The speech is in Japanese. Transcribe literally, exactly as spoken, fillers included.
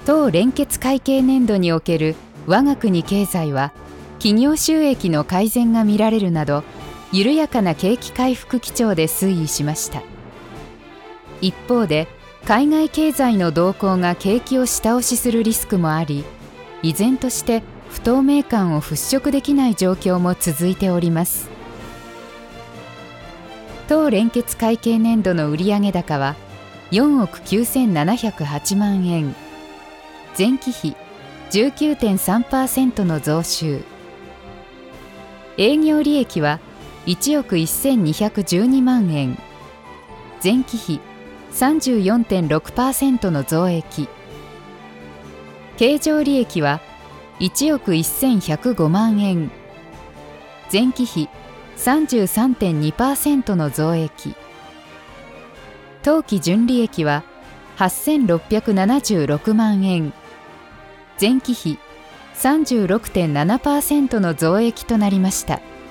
当連結会計年度における我が国経済は企業収益の改善が見られるなど緩やかな景気回復基調で推移しました。一方で海外経済の動向が景気を下押しするリスクもあり、依然として不透明感を払拭できない状況も続いております。当連結会計年度の売上高はよんおくきゅうせんななひゃくはちまんえん、前期比 じゅうきゅうてんさんパーセント の増収。営業利益はいちおくせんにひゃくじゅうにまんえん、前期比 さんじゅうよんてんろくパーセント の増益。経常利益はいちおくせんひゃくごまんえん、前期比 さんじゅうさんてんにパーセント の増益。当期純利益ははっせんろっぴゃくななじゅうろくまんえん、前期比 さんじゅうろくてんななパーセント の増益となりました。